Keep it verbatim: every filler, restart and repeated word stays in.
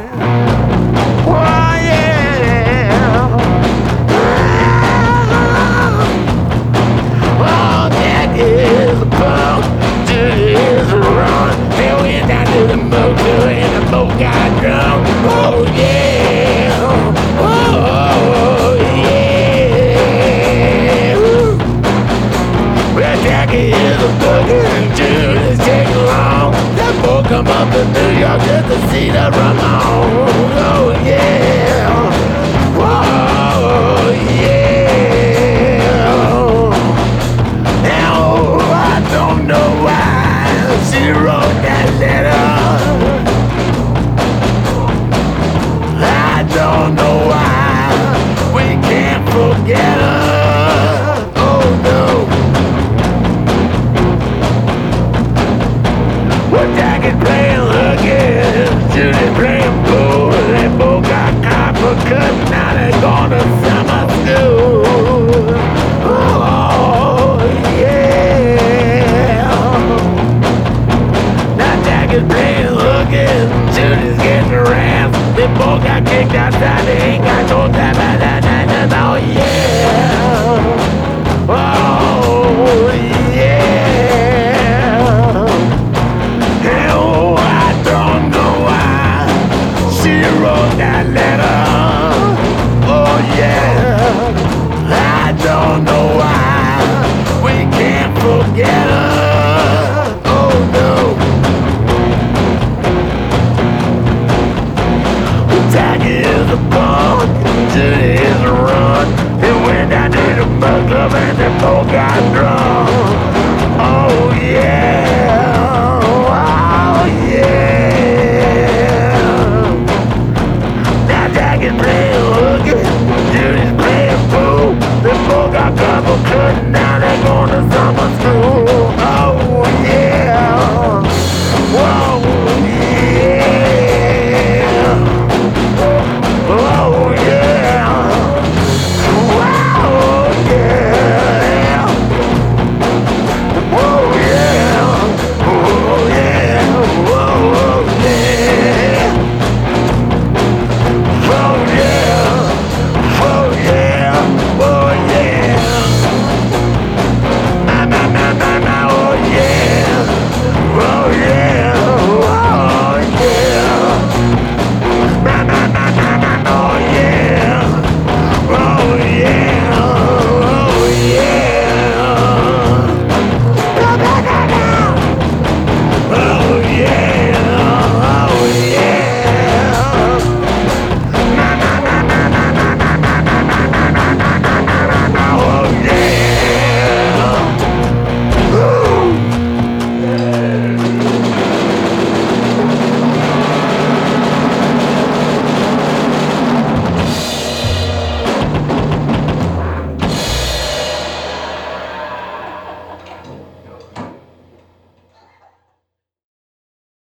Oh yeah. Oh, Jack is a punk, Judy is a run. They went down to the motor and the boat got drunk. Oh yeah. Oh yeah. Well, Jackie is a boogie and Judy's taking along. That boat come up to New York just to see the Ramones. Oh yeah. Oh yeah. Now I don't know why she wrote that letter. I don't know why we can't forget her. Oh no. Well, Jack is playing hooky, Judy playing pool. They both got copper cut, now they're going to summer school. Oh, yeah. Now Jack is playing hooky, Judy's getting harassed. They both got kicked outside, they ain't got no time. Oh, yeah.